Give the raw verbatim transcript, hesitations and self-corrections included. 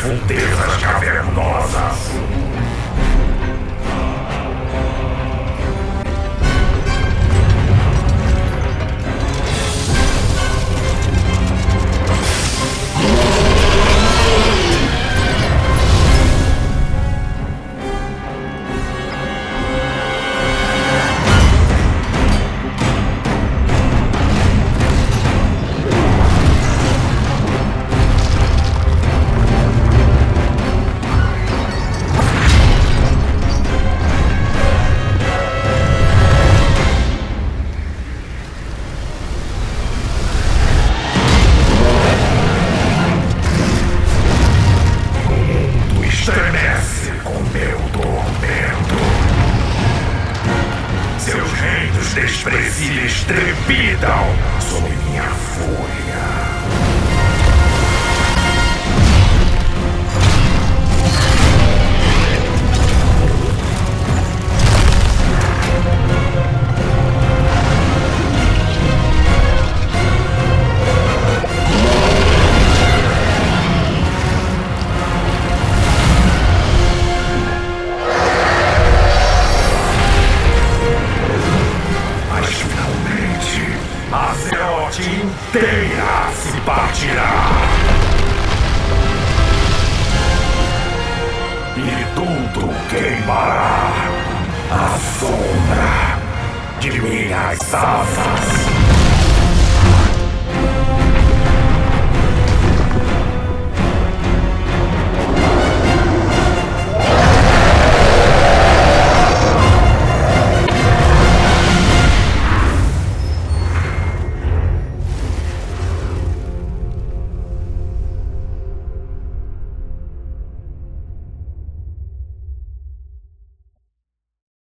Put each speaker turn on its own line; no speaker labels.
profundezas cavernosas. Estremece com meu tormento. Seus reinos desprezíveis trepidam sob minha fúria. A Azeroth inteira se partirá. E tudo queimará à sombra de minhas asas.